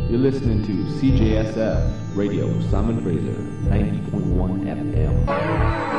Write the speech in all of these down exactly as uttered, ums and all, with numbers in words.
You're listening to C J S F Radio, Simon Fraser, ninety point one F M.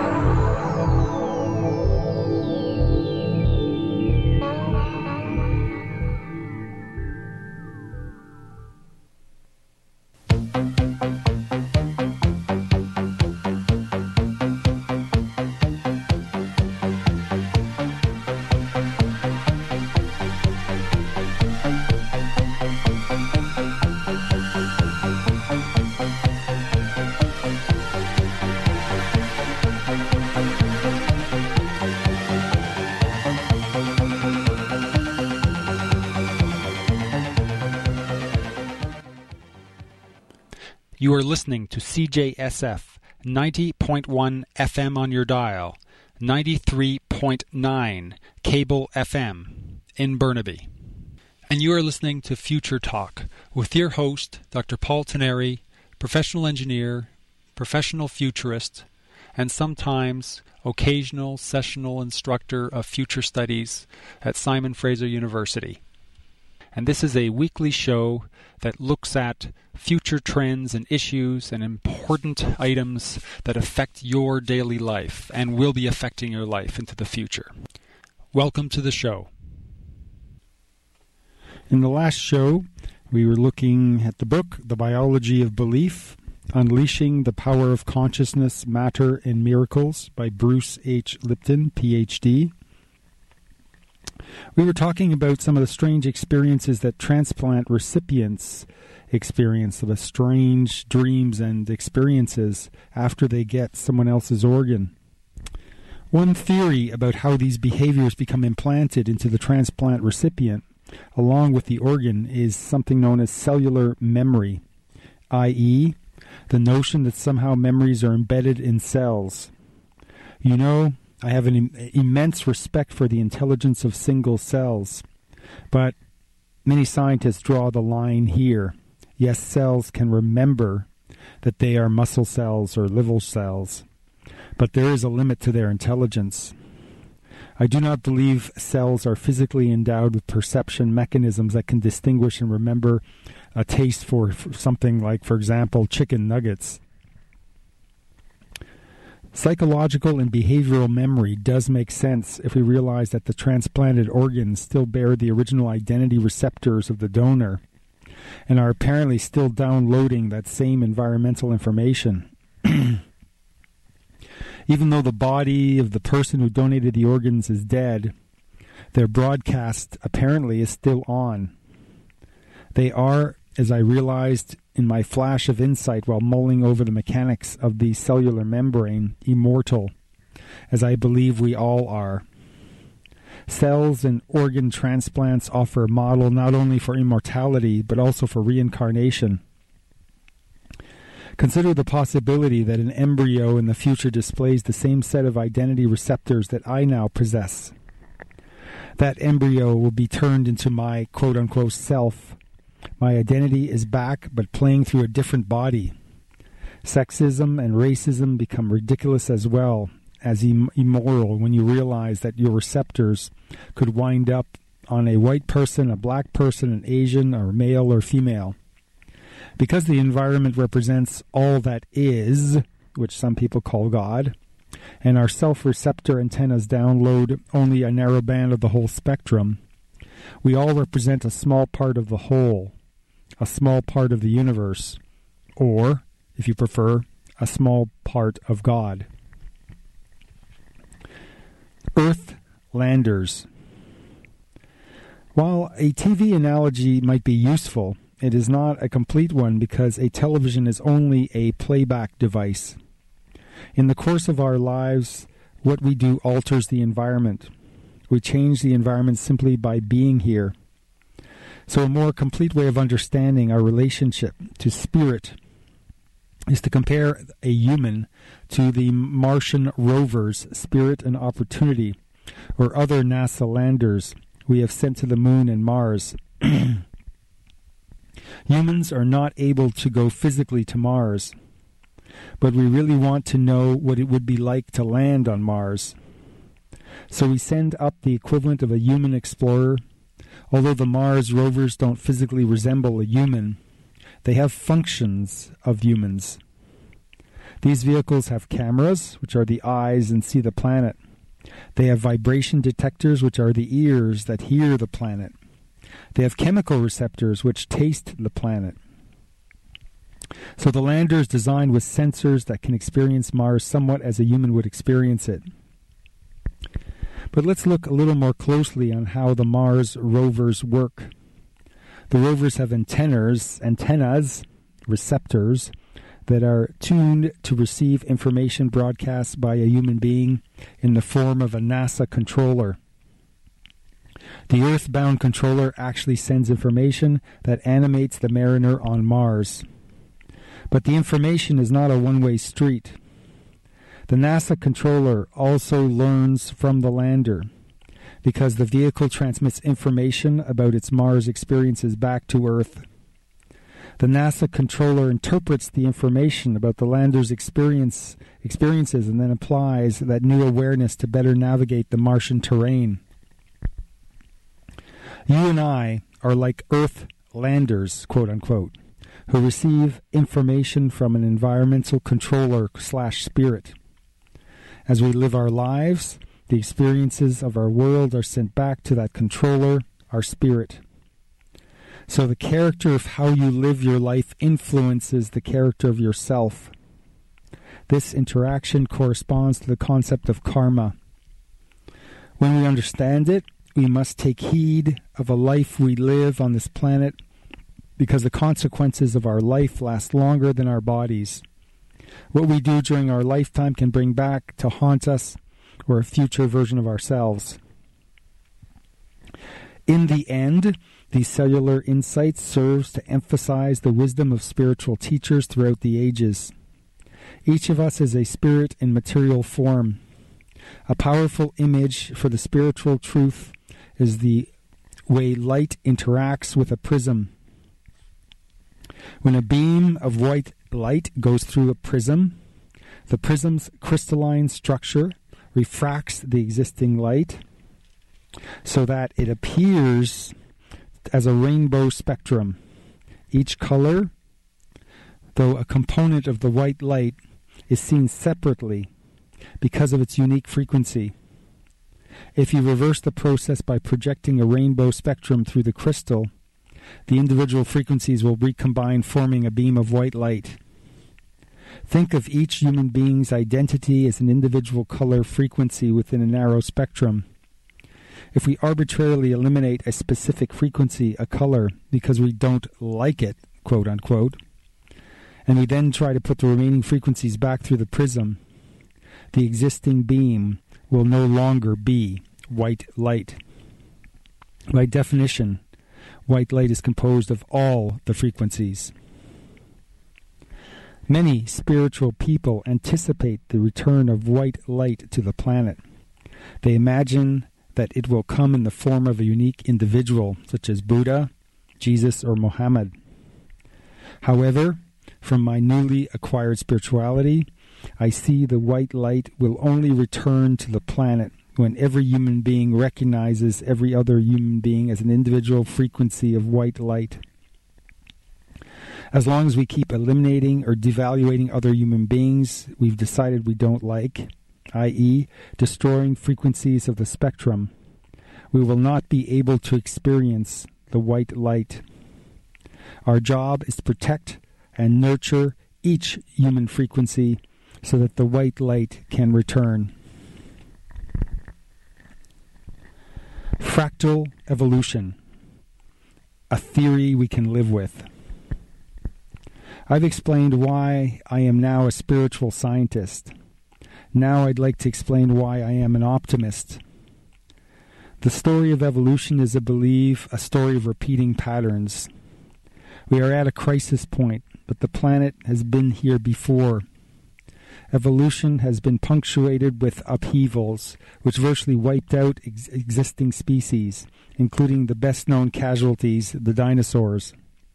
You are listening to C J S F, ninety point one F M on your dial, ninety-three point nine cable F M in Burnaby. And you are listening to Future Talk with your host, Doctor Paul Tenneri, professional engineer, professional futurist, and sometimes occasional sessional instructor of future studies at Simon Fraser University. And this is a weekly show that looks at future trends and issues and important items that affect your daily life and will be affecting your life into the future. Welcome to the show. In the last show, we were looking at the book, The Biology of Belief, Unleashing the Power of Consciousness, Matter, and Miracles by Bruce H. Lipton, P H D. We were talking about some of the strange experiences that transplant recipients experience, the strange dreams and experiences after they get someone else's organ. One theory about how these behaviors become implanted into the transplant recipient, along with the organ, is something known as cellular memory, that is, the notion that somehow memories are embedded in cells. You know, I have an im- immense respect for the intelligence of single cells, but many scientists draw the line here. Yes, cells can remember that they are muscle cells or liver cells, but there is a limit to their intelligence. I do not believe cells are physically endowed with perception mechanisms that can distinguish and remember a taste for, for something like, for example, chicken nuggets. Psychological and behavioral memory does make sense if we realize that the transplanted organs still bear the original identity receptors of the donor and are apparently still downloading that same environmental information. Even though the body of the person who donated the organs is dead, their broadcast apparently is still on. They are, as I realized in my flash of insight while mulling over the mechanics of the cellular membrane, immortal, as I believe we all are. Cells and organ transplants offer a model not only for immortality, but also for reincarnation. Consider the possibility that an embryo in the future displays the same set of identity receptors that I now possess. That embryo will be turned into my quote-unquote self. My identity is back, but playing through a different body. Sexism and racism become ridiculous as well as im- immoral when you realize that your receptors could wind up on a white person, a black person, an Asian, or male or female. Because the environment represents all that is, which some people call God, and our self-receptor antennas download only a narrow band of the whole spectrum, we all represent a small part of the whole, a small part of the universe, or, if you prefer, a small part of God. Earthlanders. While a T V analogy might be useful, it is not a complete one because a television is only a playback device. In the course of our lives, what we do alters the environment. We change the environment simply by being here. So a more complete way of understanding our relationship to spirit is to compare a human to the Martian rovers Spirit and Opportunity, or other NASA landers we have sent to the Moon and Mars. Humans are not able to go physically to Mars, but we really want to know what it would be like to land on Mars. So we send up the equivalent of a human explorer. Although the Mars rovers don't physically resemble a human, They have functions of humans. These vehicles have cameras, which are the eyes and see the planet. They have vibration detectors, which are the ears that hear the planet. They have chemical receptors, which taste the planet. So the lander is designed with sensors that can experience Mars somewhat as a human would experience it. But let's look a little more closely on how the Mars rovers work. The rovers have antennas, antennas, receptors, that are tuned to receive information broadcast by a human being in the form of a NASA controller. The Earth-bound controller actually sends information that animates the mariner on Mars. But the information is not a one-way street. The NASA controller also learns from the lander, because the vehicle transmits information about its Mars experiences back to Earth. The NASA controller interprets the information about the lander's experience, experiences and then applies that new awareness to better navigate the Martian terrain. You and I are like Earth landers, quote unquote, who receive information from an environmental controller slash spirit. As we live our lives, the experiences of our world are sent back to that controller, our spirit. So the character of how you live your life influences the character of yourself. This interaction corresponds to the concept of karma. When we understand it, we must take heed of a life we live on this planet, because the consequences of our life last longer than our bodies. What we do during our lifetime can bring back to haunt us or a future version of ourselves. In the end, these cellular insights serves to emphasize the wisdom of spiritual teachers throughout the ages. Each of us is a spirit in material form. A powerful image for the spiritual truth is the way light interacts with a prism. When a beam of white light goes through a prism, the prism's crystalline structure refracts the existing light so that it appears as a rainbow spectrum. Each color, though a component of the white light, is seen separately because of its unique frequency. If you reverse the process by projecting a rainbow spectrum through the crystal, the individual frequencies will recombine, forming a beam of white light. Think of each human being's identity as an individual color frequency within a narrow spectrum. If we arbitrarily eliminate a specific frequency, a color, because we don't like it, quote unquote, and we then try to put the remaining frequencies back through the prism, the existing beam will no longer be white light. By definition, white light is composed of all the frequencies. Many spiritual people anticipate the return of white light to the planet. They imagine that it will come in the form of a unique individual, such as Buddha, Jesus, or Mohammed. However, from my newly acquired spirituality, I see the white light will only return to the planet when every human being recognizes every other human being as an individual frequency of white light. As long as we keep eliminating or devaluating other human beings we've decided we don't like, that is, destroying frequencies of the spectrum, we will not be able to experience the white light. Our job is to protect and nurture each human frequency so that the white light can return. Fractal evolution, a theory we can live with. I've explained why I am now a spiritual scientist. Now I'd like to explain why I am an optimist. The story of evolution is, I believe, a story of repeating patterns. We are at a crisis point, but the planet has been here before. Evolution has been punctuated with upheavals, which virtually wiped out ex- existing species, including the best-known casualties, the dinosaurs.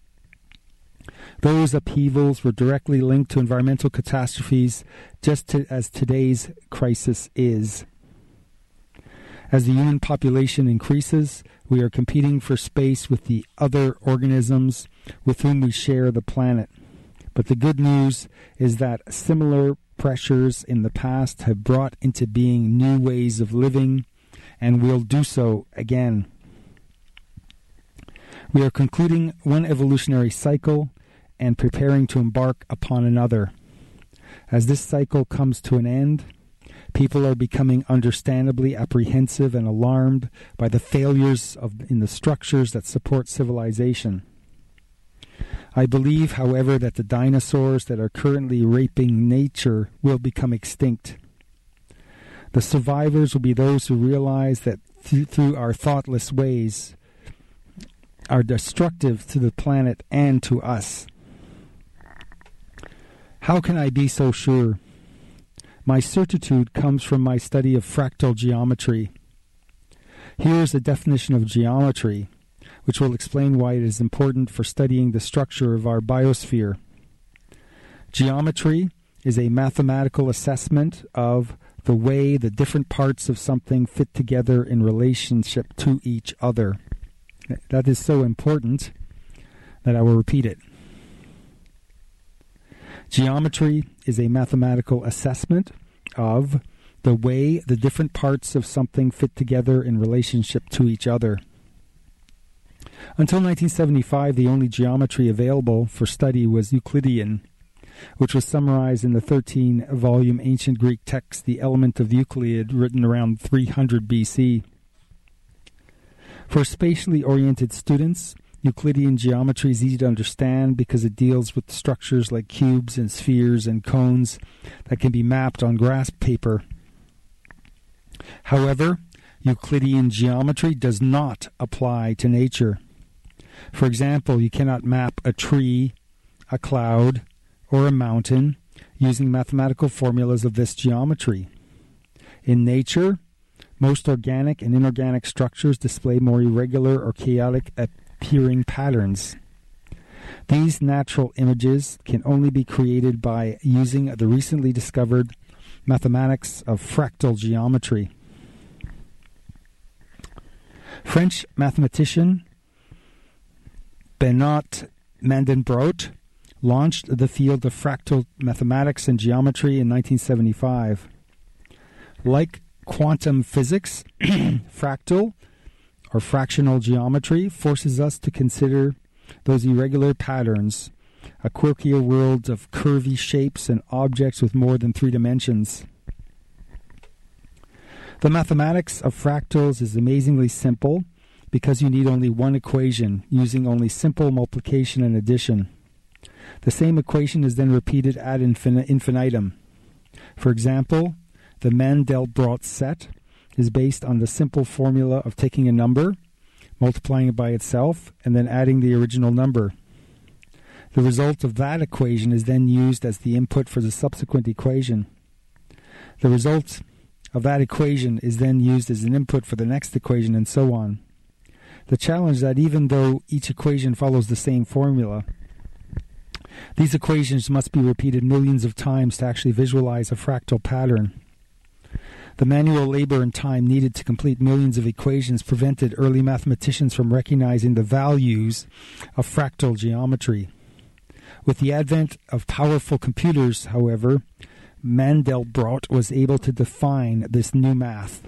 Those upheavals were directly linked to environmental catastrophes, just to, as today's crisis is. As the human population increases, We are competing for space with the other organisms with whom we share the planet. But the good news is that similar pressures in the past have brought into being new ways of living, and will do so again. We are concluding one evolutionary cycle and preparing to embark upon another. As this cycle comes to an end, people are becoming understandably apprehensive and alarmed by the failures of, in the structures that support civilization. I believe, however, that the dinosaurs that are currently raping nature will become extinct. The survivors will be those who realize that th- through our thoughtless ways are destructive to the planet and to us. How can I be so sure? My certitude comes from my study of fractal geometry. Here is a definition of geometry, which will explain why it is important for studying the structure of our biosphere. Geometry is a mathematical assessment of the way the different parts of something fit together in relationship to each other. That is so important that I will repeat it. Geometry is a mathematical assessment of the way the different parts of something fit together in relationship to each other. Until nineteen seventy-five, the only geometry available for study was Euclidean, which was summarized in the thirteen-volume ancient Greek text, The Element of Euclid, written around three hundred B C. For spatially oriented students, Euclidean geometry is easy to understand because it deals with structures like cubes and spheres and cones that can be mapped on grass paper. However, Euclidean geometry does not apply to nature. For example, you cannot map a tree, a cloud, or a mountain using mathematical formulas of this geometry. In nature, most organic and inorganic structures display more irregular or chaotic appearing patterns. These natural images can only be created by using the recently discovered mathematics of fractal geometry. French mathematician Benoit Mandelbrot launched the field of fractal mathematics and geometry in nineteen seventy-five. Like quantum physics, fractal or fractional geometry forces us to consider those irregular patterns, a quirkier world of curvy shapes and objects with more than three dimensions. The mathematics of fractals is amazingly simple because you need only one equation, using only simple multiplication and addition. The same equation is then repeated ad infin- infinitum. For example, the Mandelbrot set is based on the simple formula of taking a number, multiplying it by itself, and then adding the original number. The result of that equation is then used as the input for the subsequent equation. The result of that equation is then used as an input for the next equation, and so on. The challenge is that even though each equation follows the same formula, these equations must be repeated millions of times to actually visualize a fractal pattern. The manual labor and time needed to complete millions of equations prevented early mathematicians from recognizing the values of fractal geometry. With the advent of powerful computers, however, Mandelbrot was able to define this new math.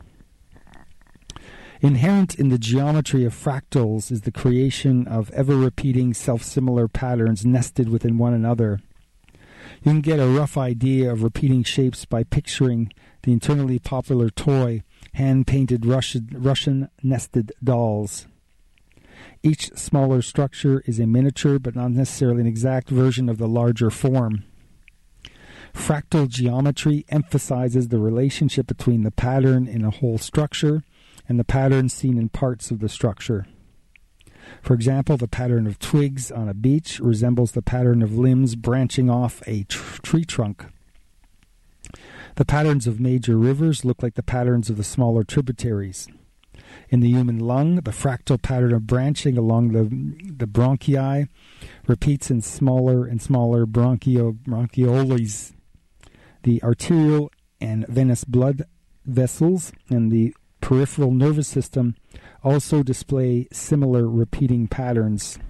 Inherent in the geometry of fractals is the creation of ever-repeating self-similar patterns nested within one another. You can get a rough idea of repeating shapes by picturing the internally popular toy, hand-painted Russian, Russian nested dolls. Each smaller structure is a miniature, but not necessarily an exact version of the larger form. Fractal geometry emphasizes the relationship between the pattern in a whole structure and the pattern seen in parts of the structure. For example, the pattern of twigs on a beach resembles the pattern of limbs branching off a tr- tree trunk. The patterns of major rivers look like the patterns of the smaller tributaries. In the human lung, the fractal pattern of branching along the, the bronchi repeats in smaller and smaller bronchio, bronchioles. The arterial and venous blood vessels and the peripheral nervous system also display similar repeating patterns.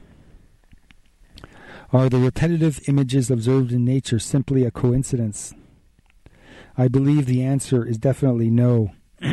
Are the repetitive images observed in nature simply a coincidence? I believe the answer is definitely no.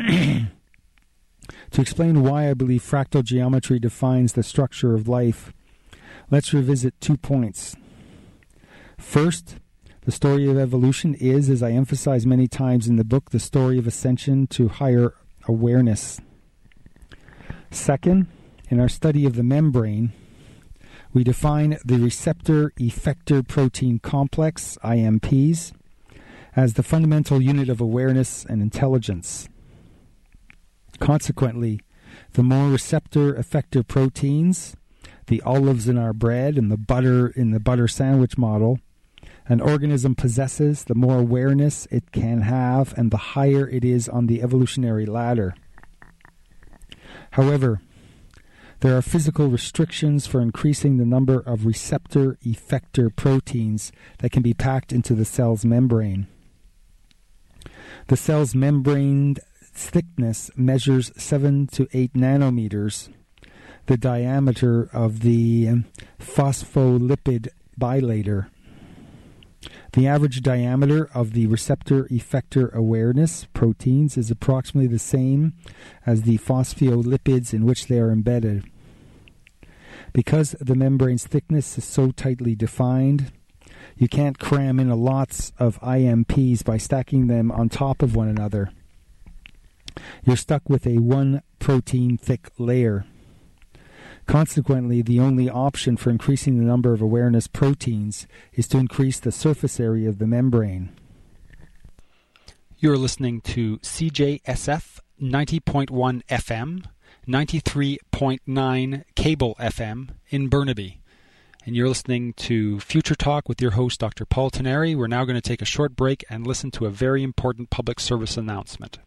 To explain why I believe fractal geometry defines the structure of life, let's revisit two points. First, the story of evolution is, as I emphasize many times in the book, the story of ascension to higher awareness. Second, in our study of the membrane, we define the receptor-effector protein complex, I M Ps, as the fundamental unit of awareness and intelligence. Consequently, the more receptor-effector proteins, the olives in our bread and the butter in the butter sandwich model, an organism possesses, the more awareness it can have and the higher it is on the evolutionary ladder. However, there are physical restrictions for increasing the number of receptor-effector proteins that can be packed into the cell's membrane. The cell's membrane thickness measures seven to eight nanometers, the diameter of the phospholipid bilayer. The average diameter of the receptor-effector awareness proteins is approximately the same as the phospholipids in which they are embedded. Because the membrane's thickness is so tightly defined, you can't cram in lots of I M Ps by stacking them on top of one another. You're stuck with a one-protein thick layer. Consequently, the only option for increasing the number of awareness proteins is to increase the surface area of the membrane. You're listening to C J S F ninety point one F M, ninety-three point nine Cable F M in Burnaby. And you're listening to Future Talk with your host, Doctor Paul Teneri. We're now going to take a short break and listen to a very important public service announcement.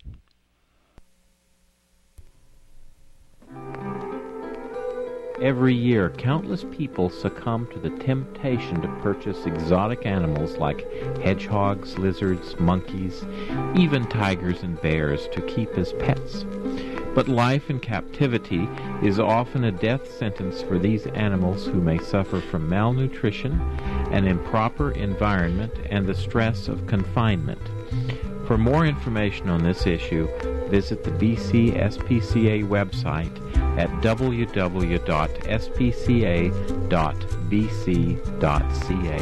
Every year, countless people succumb to the temptation to purchase exotic animals like hedgehogs, lizards, monkeys, even tigers and bears to keep as pets. But life in captivity is often a death sentence for these animals who may suffer from malnutrition, an improper environment, and the stress of confinement. For more information on this issue, visit the B C S P C A website at w w w dot s p c a dot b c dot c a.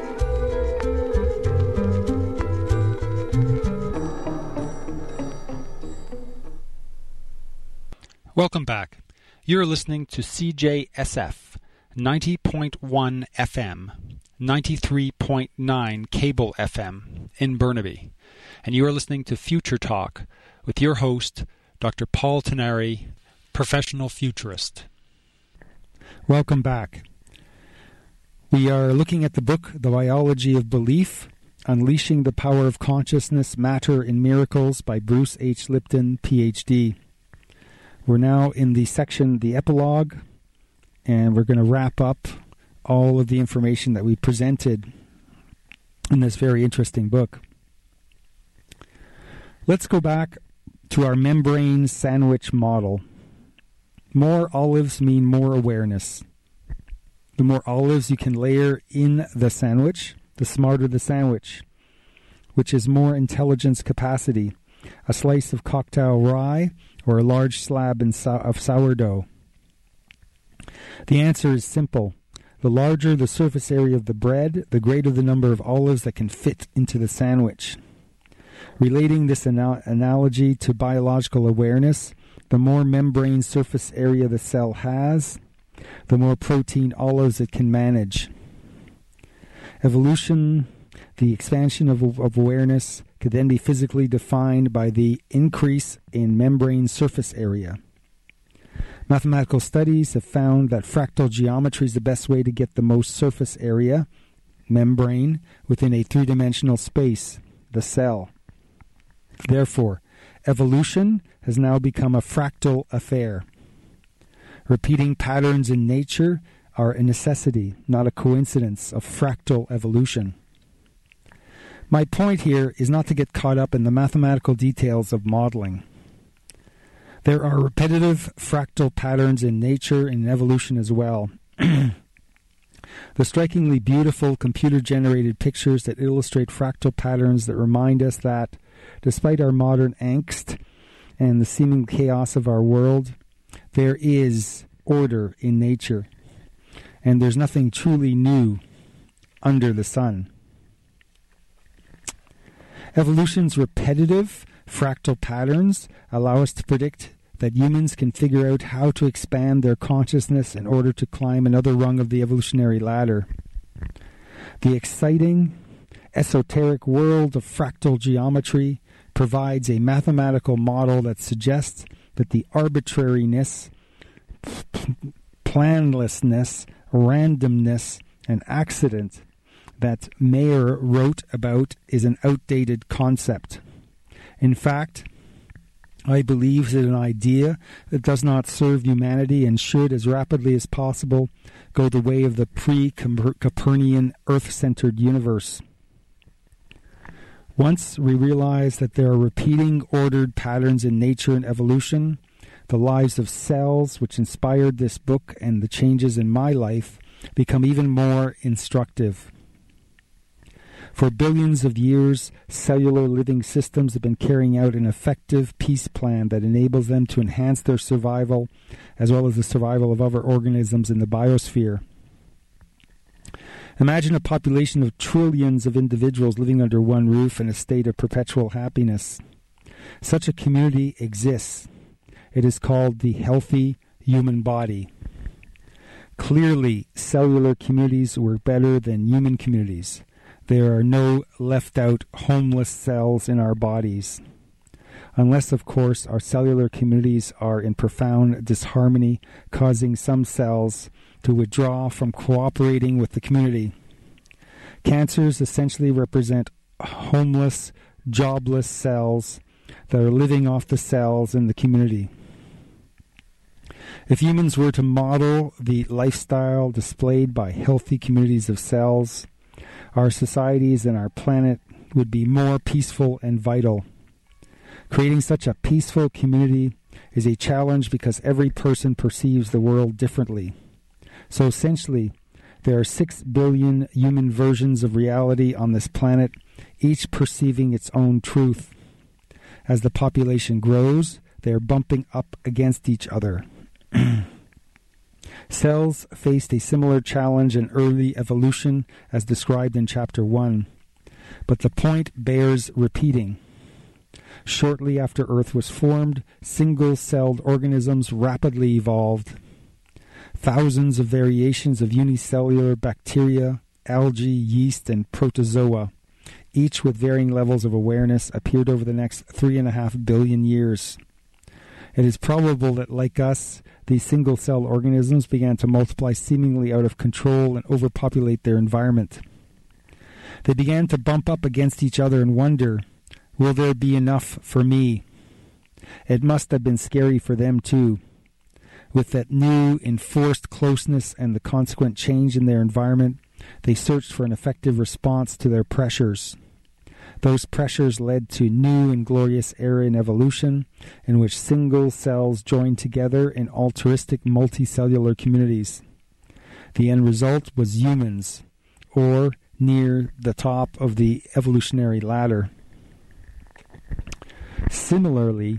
Welcome back. You're listening to C J S F ninety point one F M, ninety-three point nine Cable F M in Burnaby. And you are listening to Future Talk with your host, Doctor Paul Teneri, professional futurist. Welcome back. We are looking at the book, The Biology of Belief, Unleashing the Power of Consciousness, Matter in Miracles by Bruce H. Lipton, P H D. We're now in the section, the epilogue, and we're going to wrap up all of the information that we presented in this very interesting book. Let's go back to our membrane sandwich model. More olives mean more awareness. The more olives you can layer in the sandwich, the smarter the sandwich, which is more intelligence capacity. A slice of cocktail rye or a large slab in so- of sourdough. The answer is simple. The larger the surface area of the bread, the greater the number of olives that can fit into the sandwich. Relating this ana- analogy to biological awareness, the more membrane surface area the cell has, the more protein olives it can manage. Evolution, the expansion of, of awareness, could then be physically defined by the increase in membrane surface area. Mathematical studies have found that fractal geometry is the best way to get the most surface area, membrane, within a three-dimensional space, the cell. Therefore, evolution has now become a fractal affair. Repeating patterns in nature are a necessity, not a coincidence, of fractal evolution. My point here is not to get caught up in the mathematical details of modeling. There are repetitive fractal patterns in nature and in evolution as well. The strikingly beautiful computer-generated pictures that illustrate fractal patterns that remind us that, despite our modern angst and the seeming chaos of our world, there is order in nature, and there's nothing truly new under the sun. Evolution's repetitive fractal patterns allow us to predict that humans can figure out how to expand their consciousness in order to climb another rung of the evolutionary ladder. The exciting, esoteric world of fractal geometry provides a mathematical model that suggests that the arbitrariness, planlessness, randomness, and accident that Mayer wrote about is an outdated concept. In fact, I believe that an idea that does not serve humanity and should, as rapidly as possible, go the way of the pre-Copernican Earth-centered universe. Once we realize that there are repeating ordered patterns in nature and evolution, the lives of cells, which inspired this book and the changes in my life, become even more instructive. For billions of years, cellular living systems have been carrying out an effective peace plan that enables them to enhance their survival, as well as the survival of other organisms in the biosphere. Imagine a population of trillions of individuals living under one roof in a state of perpetual happiness. Such a community exists. It is called the healthy human body. Clearly, cellular communities were better than human communities. There are no left-out homeless cells in our bodies. Unless, of course, our cellular communities are in profound disharmony, causing some cells to withdraw from cooperating with the community. Cancers essentially represent homeless, jobless cells that are living off the cells in the community. If humans were to model the lifestyle displayed by healthy communities of cells, our societies and our planet would be more peaceful and vital. Creating such a peaceful community is a challenge because every person perceives the world differently. So essentially, there are six billion human versions of reality on this planet, each perceiving its own truth. As the population grows, they are bumping up against each other. Cells faced a similar challenge in early evolution as described in Chapter one, but the point bears repeating. Shortly after Earth was formed, single-celled organisms rapidly evolved. Thousands of variations of unicellular bacteria, algae, yeast, and protozoa, each with varying levels of awareness, appeared over the next three and a half billion years. It is probable that, like us, these single-celled organisms began to multiply seemingly out of control and overpopulate their environment. They began to bump up against each other and wonder, will there be enough for me? It must have been scary for them, too. With that new, enforced closeness and the consequent change in their environment, they searched for an effective response to their pressures. Those pressures led to a new and glorious era in evolution, in which single cells joined together in altruistic multicellular communities. The end result was humans, or near the top of the evolutionary ladder. Similarly,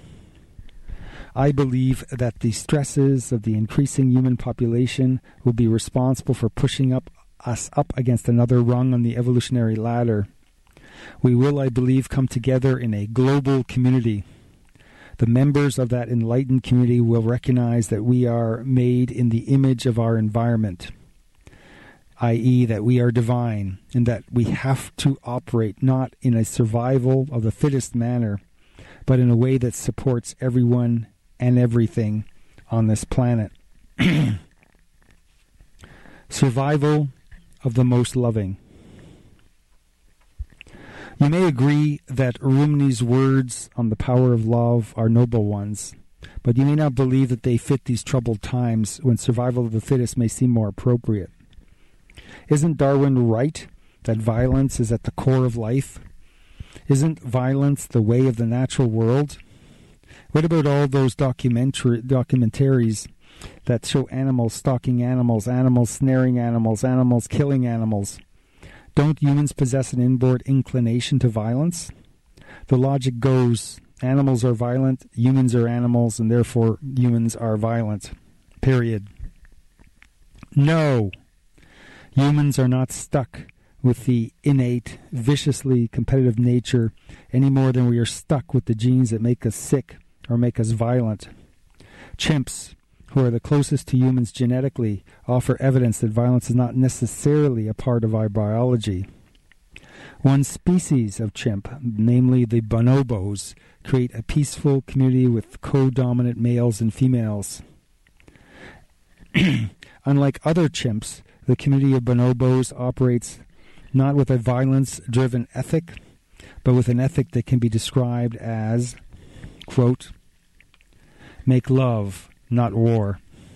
I believe that the stresses of the increasing human population will be responsible for pushing up us up against another rung on the evolutionary ladder. We will, I believe, come together in a global community. The members of that enlightened community will recognize that we are made in the image of our environment, that is that we are divine, and that we have to operate not in a survival of the fittest manner, but in a way that supports everyone and everything on this planet. Survival of the most loving. You may agree that Rumi's words on the power of love are noble ones, but you may not believe that they fit these troubled times when survival of the fittest may seem more appropriate. Isn't Darwin right that violence is at the core of life? Isn't violence the way of the natural world? What about all those documentary documentaries that show animals stalking animals, animals snaring animals, animals killing animals? Don't humans possess an inborn inclination to violence? The logic goes, animals are violent, humans are animals, and therefore humans are violent. Period. No. Humans are not stuck with the innate, viciously competitive nature any more than we are stuck with the genes that make us sick or make us violent. Chimps, who are the closest to humans genetically, offer evidence that violence is not necessarily a part of our biology. One species of chimp, namely the bonobos, create a peaceful community with co-dominant males and females. Unlike other chimps, the community of bonobos operates not with a violence-driven ethic, but with an ethic that can be described as, quote, make love, not war.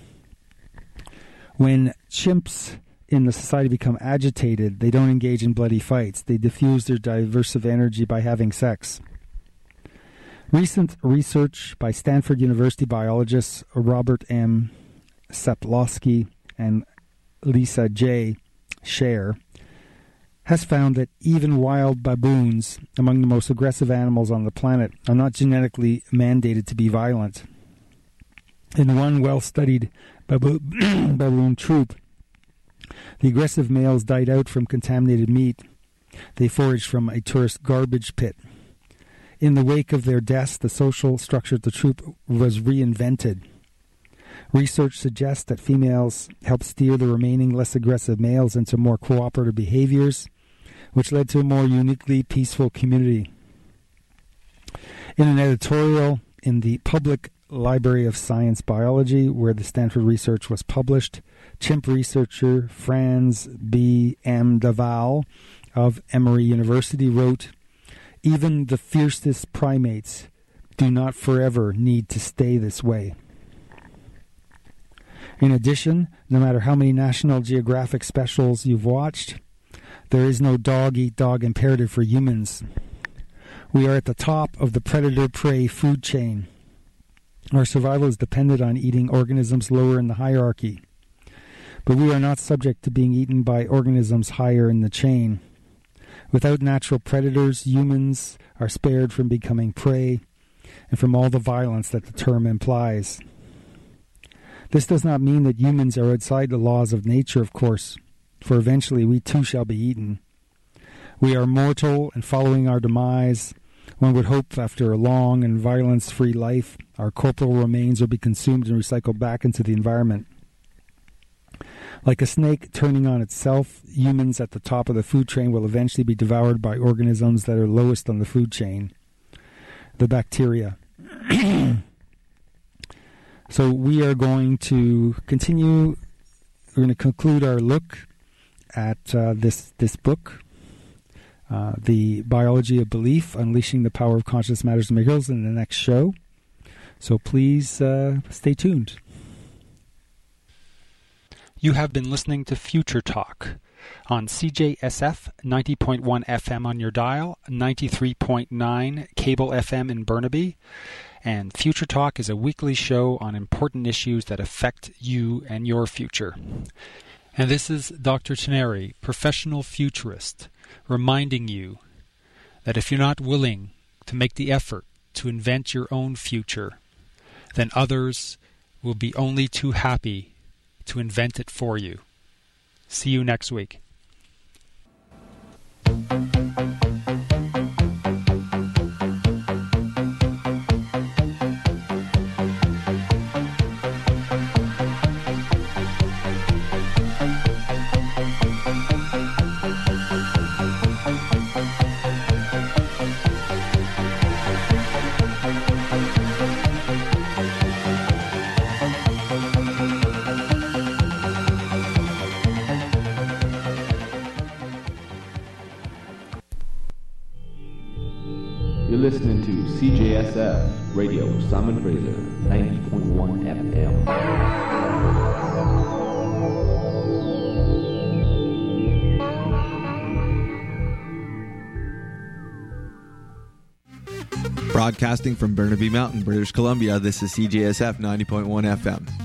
When chimps in the society become agitated, they don't engage in bloody fights. They diffuse their diversive energy by having sex. Recent research by Stanford University biologists Robert M. Sapolsky and Lisa J. Scher has found that even wild baboons, among the most aggressive animals on the planet, are not genetically mandated to be violent. In one well-studied babu- baboon troop, the aggressive males died out from contaminated meat. They foraged from a tourist garbage pit. In the wake of their deaths, the social structure of the troop was reinvented. Research suggests that females help steer the remaining less aggressive males into more cooperative behaviors, which led to a more uniquely peaceful community. In an editorial in the Public Library of Science Biology, where the Stanford research was published, chimp researcher Franz B. M. Daval of Emory University wrote, "Even the fiercest primates do not forever need to stay this way." In addition, no matter how many National Geographic specials you've watched, there is no dog-eat-dog imperative for humans. We are at the top of the predator-prey food chain. Our survival is dependent on eating organisms lower in the hierarchy. But we are not subject to being eaten by organisms higher in the chain. Without natural predators, humans are spared from becoming prey and from all the violence that the term implies. This does not mean that humans are outside the laws of nature, of course, for eventually we too shall be eaten. We are mortal, and following our demise, one would hope after a long and violence-free life, our corporal remains will be consumed and recycled back into the environment. Like a snake turning on itself, humans at the top of the food chain will eventually be devoured by organisms that are lowest on the food chain, the bacteria. So we are going to continue, we're going to conclude our look at uh, this, this book, uh, The Biology of Belief, Unleashing the Power of Conscious Matters and Miracles, in the next show. So please uh, stay tuned. You have been listening to Future Talk on C J S F ninety point one F M on your dial, ninety-three point nine cable F M in Burnaby. And Future Talk is a weekly show on important issues that affect you and your future. And this is Doctor Teneri, professional futurist, reminding you that if you're not willing to make the effort to invent your own future, then others will be only too happy to invent it for you. See you next week. You're listening to C J S F Radio, Simon Fraser, ninety point one F M. Broadcasting from Burnaby Mountain, British Columbia, this is C J S F ninety point one F M.